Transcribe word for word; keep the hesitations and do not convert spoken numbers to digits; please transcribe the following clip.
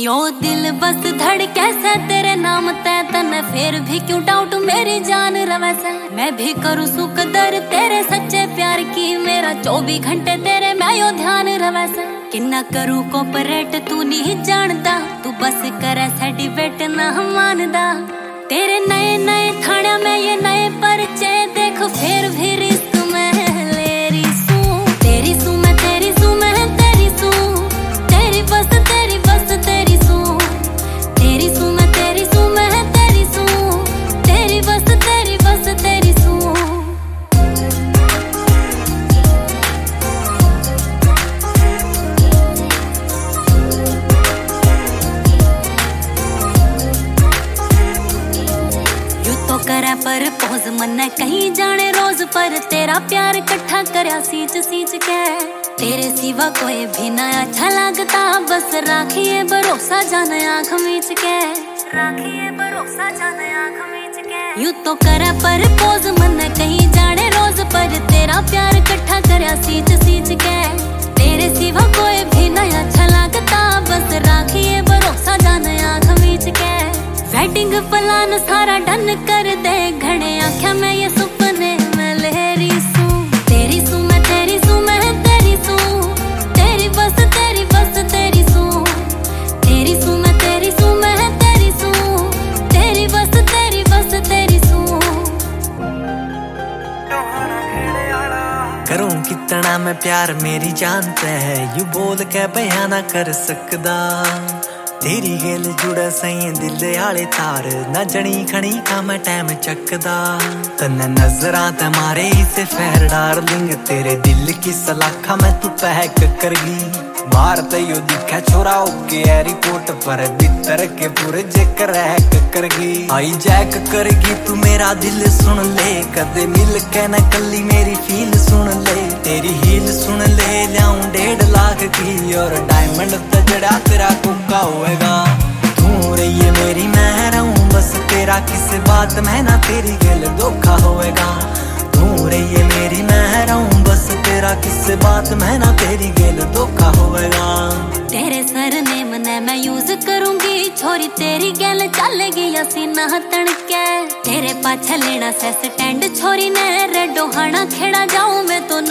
यो दिल बस धड़के से तेरे नाम ते तने फिर भी क्यों डाउट मेरी जान रवे से। मैं भी करूँ सुकदर तेरे सच्चे प्यार की, मेरा चौबीस घंटे तेरे मैं यो ध्यान रवे से। किन्ना करूँ कोपरेट तू नहीं जानता, तू बस करे सर्टिफिकेट ना मानदा। तेरे नए नए थाना में ये नए परिचय देख फिर भी रिस्क में ले रिसू। तेरी सू मैं तेरी सू मैं तेरी सू, तेरी बस तेरी बस तेरी सू। तेरी सू मैं तेरी सू मैं तेरी सू, तेरी बस तेरी बस तेरी सू। करे पर पोज मन कहीं जाने रोज पर, तेरा प्यार इकट्ठा करया सींच सींच के। तेरे सिवा कोई भी ना अच्छा लगता, बस राखिए भरोसा जाने आँख मीच के। राखिए भरोसा जाने आँख मीच के। यूं तो करे पर पोज मन कहीं जाने रोज पर, तेरा प्यार इकट्ठा करया सींच सींच के। तेरे सिवा कोई भी ना अच्छा लगता, बस राखिए भरोसा जाने आँख मीच के। वेडिंग प्लान सारा डन कर दे घने, आख्या मैं ये सुपने में लहरी सू। तेरी सू मैं तेरी सू मैं तेरी सू, तेरी बस तेरी बस तेरी सू। तेरी सू मैं तेरी सू मैं तेरी सू, तेरी बस तेरी बस तेरी सू। करूं कितना मैं प्यार मेरी जानते है, यू बोल के बयां ना कर सकदा। तेरी गेल जुड़ा सही दिल आले तार, ना जनी खनी का मैं टाइम चकदा। तन्ने नजरां ते मारे इसे फेर डार्लिंग, तेरे दिल की सलाखा मैं तू पैक करगी। बाहर ते यो दिखा छोरा ओके एयरपोर्ट पर, भीतर के पूरे जेकर रैक करगी। आई जैक करगी तू मेरा दिल सुन ले, कदे मिल के न कली मेरी फील सुन ले। तेरी हील सुन ले लियाऊं डेढ़ लाख की, और डायमंड तजड़ा तेरा कोका होएगा। तू रही है मेरी मैं रहूं बस तेरा, किस बात में ना तेरी गल धोखा होएगा। तू रही है मेरी मैं रहूं बस तेरा, किस बात में ना तेरी गल धोखा होएगा। तेरे सरनेम ने मैं यूज करूंगी, छोरी तेरी गल चलेगी सीना तड़के। तेरे पाछे लेना से स्टैंड छोरी ने, रेडो हाना खेड़ा जाऊं मैं तो